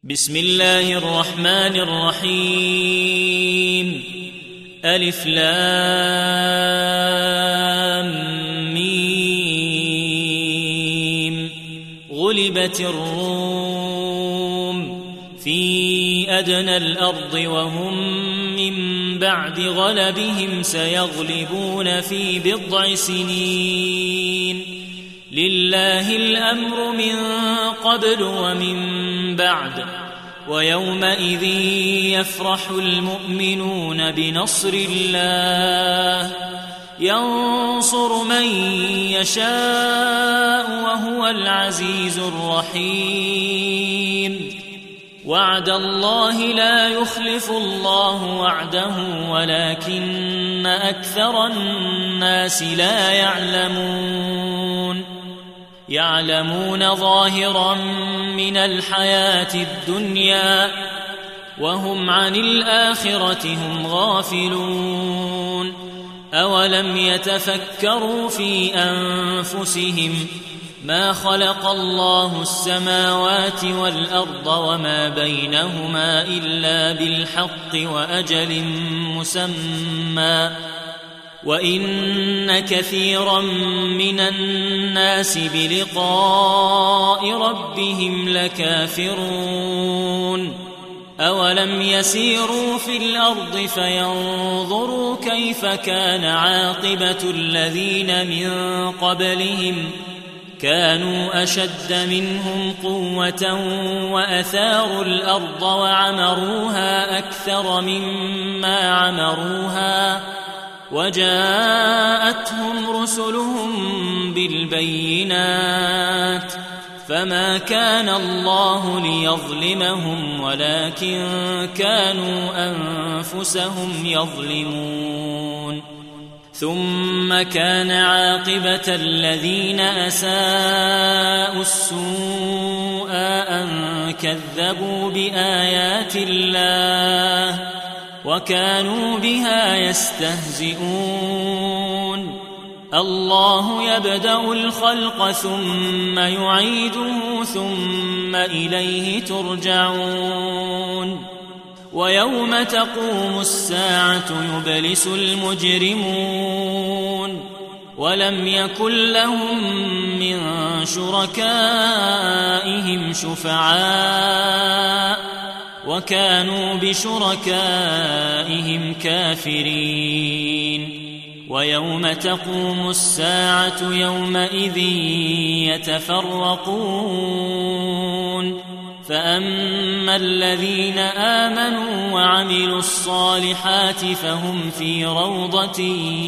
بسم الله الرحمن الرحيم. ألف لام ميم. غلبت الروم في أدنى الأرض وهم من بعد غلبهم سيغلبون في بضع سنين. لله الأمر من قبل ومن بعد، ويومئذ يفرح المؤمنون بنصر الله ينصر من يشاء وهو العزيز الرحيم. وعد الله لا يخلف الله وعده ولكن أكثر الناس لا يعلمون ظاهرا من الحياة الدنيا وهم عن الآخرة هم غافلون. أولم يتفكروا في أنفسهم ما خلق الله السماوات والأرض وما بينهما إلا بالحق وأجل مسمى، وإن كثيرا من الناس بلقاء ربهم لكافرون. أولم يسيروا في الأرض فينظروا كيف كان عاقبة الذين من قبلهم كانوا أشد منهم قوة وأثاروا الأرض وعمروها أكثر مما عمروها، وجاءتهم رسلهم بالبينات، فما كان الله ليظلمهم ولكن كانوا أنفسهم يظلمون. ثم كان عاقبة الذين أساءوا السوء أن كذبوا بآيات الله وكانوا بها يستهزئون. الله يبدأ الخلق ثم يعيده ثم إليه ترجعون. ويوم تقوم الساعة يبلس المجرمون ولم يكن لهم من شركائهم شفعاء وكانوا بشركائهم كافرين. ويوم تقوم الساعة يومئذ يتفرقون، فأما الذين آمنوا وعملوا الصالحات فهم في روضة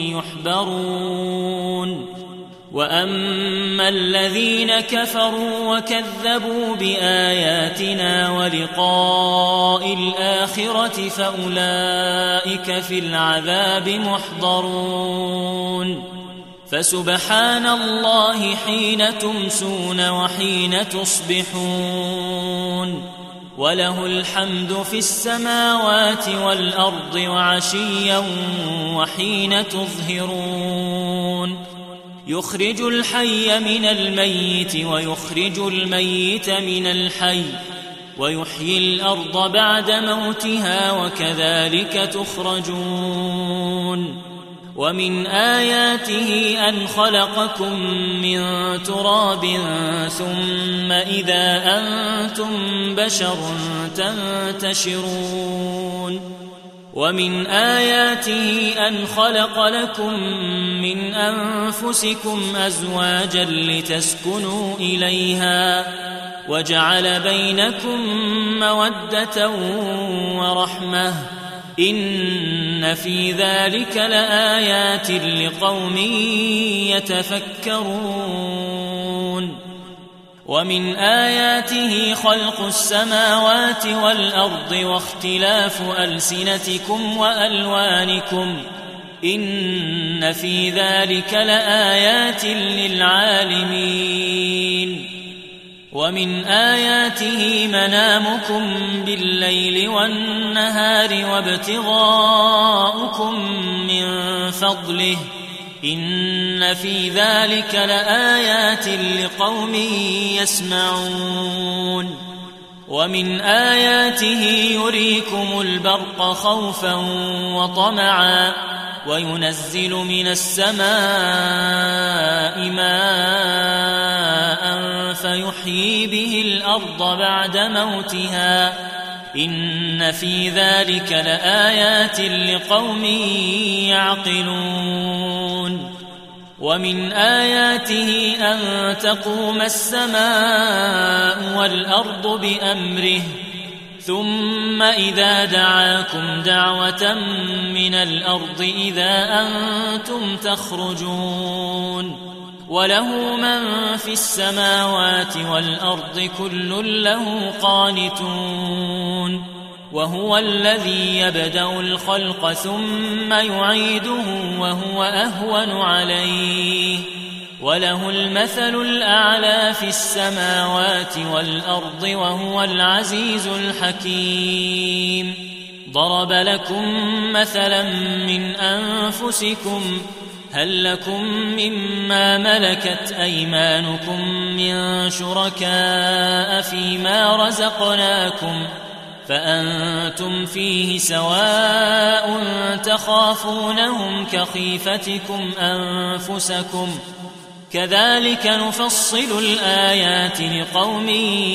يحبرون، وأما الذين كفروا وكذبوا بآياتنا ولقاء الآخرة فأولئك في العذاب محضرون. فسبحان الله حين تمسون وحين تصبحون، وله الحمد في السماوات والأرض وعشيا وحين تظهرون. يخرج الحي من الميت ويخرج الميت من الحي ويحيي الأرض بعد موتها وكذلك تخرجون. ومن آياته أن خلقكم من تراب ثم إذا أنتم بشر تنتشرون. ومن آياته أن خلق لكم من أنفسكم أزواجا لتسكنوا إليها وجعل بينكم مودة ورحمة، إن في ذلك لآيات لقوم يتفكرون. ومن آياته خلق السماوات والأرض واختلاف ألسنتكم وألوانكم، إن في ذلك لآيات للعالمين. ومن آياته منامكم بالليل والنهار وابتغاؤكم من فضله، إن في ذلك لآيات لقوم يسمعون. ومن آياته يريكم البرق خوفا وطمعا وينزل من السماء ماء فيحيي به الأرض بعد موتها إن في ذلك لآيات لقوم يعقلون ومن آياته أن تقوم السماء والأرض بأمره ثم إذا دعاكم دعوة من الأرض إذا أنتم تخرجون وله من في السماوات والأرض كل له قانتون وهو الذي يبدأ الخلق ثم يعيده وهو أهون عليه وله المثل الأعلى في السماوات والأرض وهو العزيز الحكيم ضرب لكم مثلا من أنفسكم هل لكم مما ملكت أيمانكم من شركاء فيما رزقناكم فأنتم فيه سواء تخافونهم كخيفتكم أنفسكم كذلك نفصل الآيات لقوم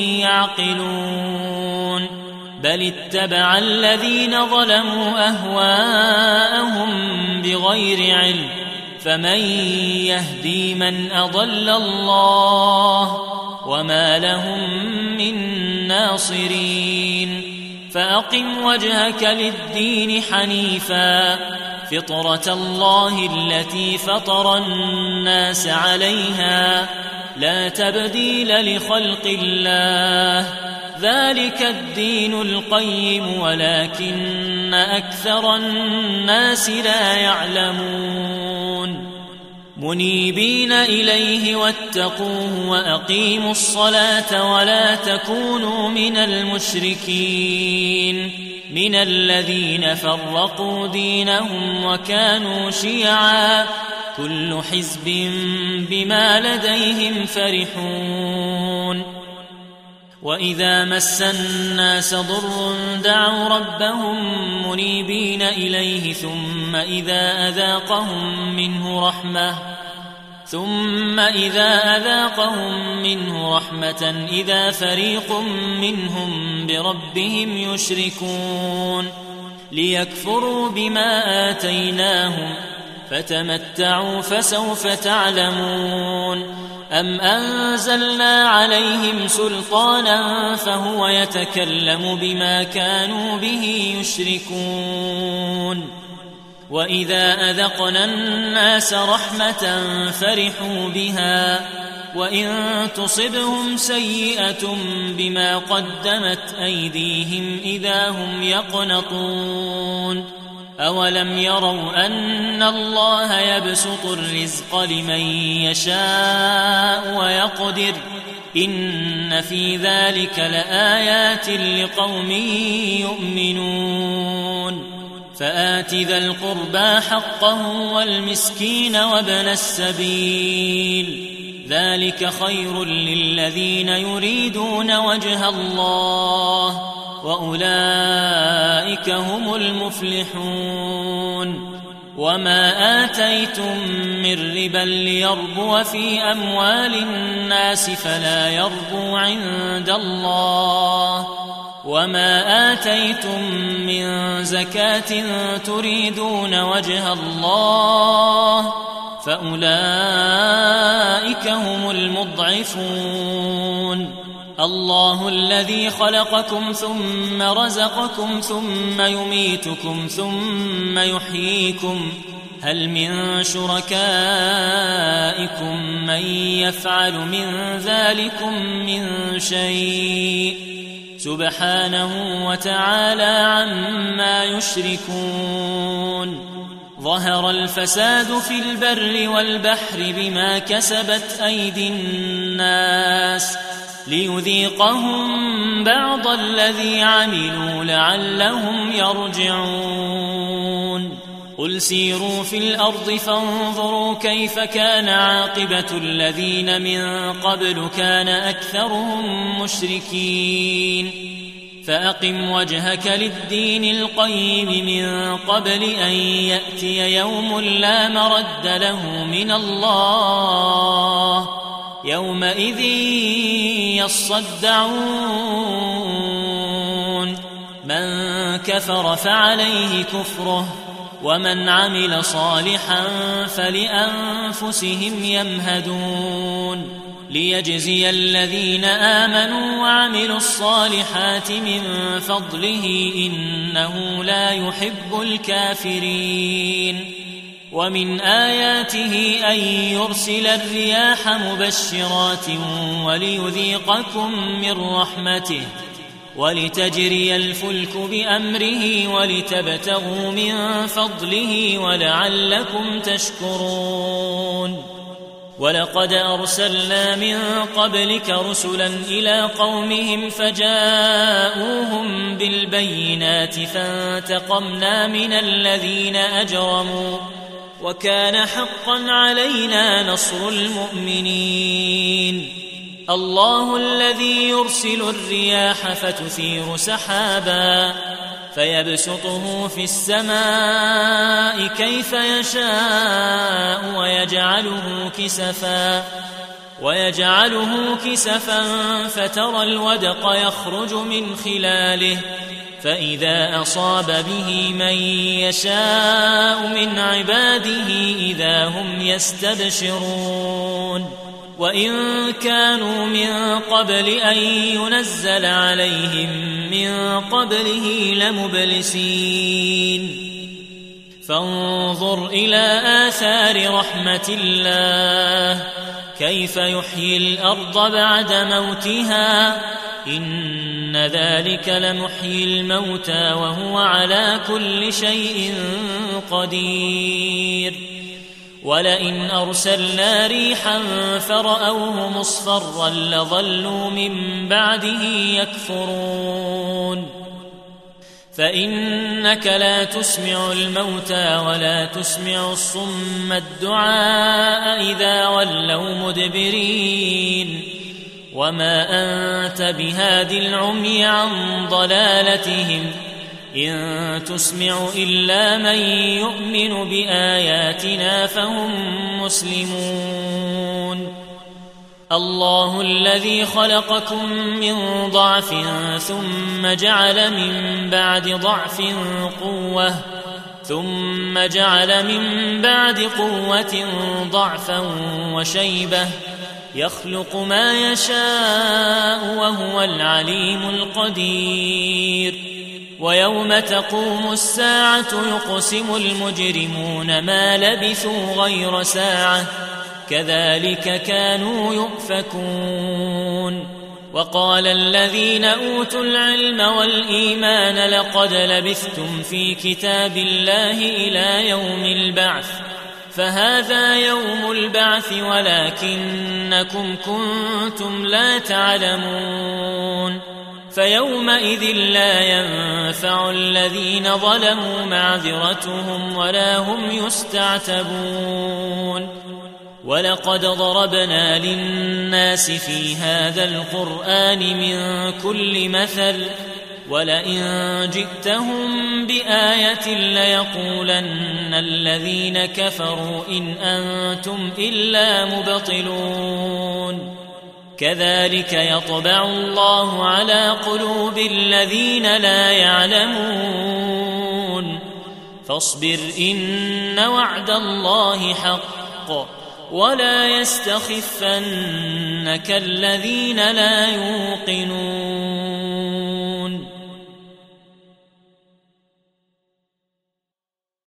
يعقلون بل اتبع الذين ظلموا أهواءهم بغير علم فمن يهدي من أضل الله وما لهم من ناصرين فأقم وجهك للدين حنيفا فطرة الله التي فطر الناس عليها لا تبديل لخلق الله ذلك الدين القيم ولكن أكثر الناس لا يعلمون منيبين إليه واتقوه وأقيموا الصلاة ولا تكونوا من المشركين من الذين فرقوا دينهم وكانوا شيعا كل حزب بما لديهم فرحون وإذا مس الناس ضر دعوا ربهم منيبين إليه ثم إذا أذاقهم منه رحمة إذا فريق منهم بربهم يشركون ليكفروا بما آتيناهم فتمتعوا فسوف تعلمون أم أنزلنا عليهم سلطانا فهو يتكلم بما كانوا به يشركون وإذا أذقنا الناس رحمة فرحوا بها وإن تصبهم سيئة بما قدمت أيديهم إذا هم يقنطون أولم يروا أن الله يبسط الرزق لمن يشاء ويقدر إن في ذلك لآيات لقوم يؤمنون فآت ذا القربى حقه والمسكين وابن السبيل ذلك خير للذين يريدون وجه الله وأولئك هم المفلحون وما آتيتم من ربا ليربو في أموال الناس فلا يربو عند الله وما آتيتم من زكاة تريدون وجه الله فأولئك هم المضعفون الله الذي خلقكم ثم رزقكم ثم يميتكم ثم يحييكم هل من شركائكم من يفعل من ذلكم من شيء سبحانه وتعالى عما يشركون ظهر الفساد في البر والبحر بما كسبت أيدي الناس ليذيقهم بعض الذي عملوا لعلهم يرجعون قل سيروا في الأرض فانظروا كيف كان عاقبة الذين من قبل كان أكثرهم مشركين فأقم وجهك للدين القيم من قبل أن يأتي يوم لا مرد له من الله يومئذ يصدعون من كفر فعليه كفره ومن عمل صالحا فلأنفسهم يمهدون ليجزي الذين آمنوا وعملوا الصالحات من فضله إنه لا يحب الكافرين ومن آياته أن يرسل الرياح مبشرات وليذيقكم من رحمته ولتجري الفلك بأمره ولتبتغوا من فضله ولعلكم تشكرون ولقد أرسلنا من قبلك رسلا إلى قومهم فجاءوهم بالبينات فانتقمنا من الذين أجرموا وكان حقا علينا نصر المؤمنين الله الذي يرسل الرياح فتثير سحابا فيبسطه في السماء كيف يشاء ويجعله كسفا فترى الودق يخرج من خلاله فإذا أصاب به من يشاء من عباده إذا هم يستبشرون وإن كانوا من قبل أن ينزل عليهم من قبله لمبلسين فانظر إلى آثار رحمة الله كيف يحيي الأرض بعد موتها إن ذلك لمحيي الموتى وهو على كل شيء قدير ولئن أرسلنا ريحا فرأوه مصفرا لظلوا من بعده يكفرون فإنك لا تسمع الموتى ولا تسمع الصم الدعاء إذا ولوا مدبرين وما أنت بهاد العمي عن ضلالتهم إن تسمع إلا من يؤمن بآياتنا فهم مسلمون الله الذي خلقكم من ضعف ثم جعل من بعد ضعف قوة ثم جعل من بعد قوة ضعفا وشيبة يخلق ما يشاء وهو العليم القدير ويوم تقوم الساعة يقسم المجرمون ما لبثوا غير ساعة كذلك كانوا يؤفكون وقال الذين أوتوا العلم والإيمان لقد لبثتم في كتاب الله إلى يوم البعث فهذا يوم البعث ولكنكم كنتم لا تعلمون فيومئذ لا ينفع الذين ظلموا معذرتهم ولا هم يستعتبون ولقد ضربنا للناس في هذا القرآن من كل مثل ولئن جئتهم بآية ليقولن الذين كفروا إن أنتم إلا مبطلون كذلك يطبع الله على قلوب الذين لا يعلمون فاصبر إن وعد الله حق ولا يستخفنك الذين لا يوقنون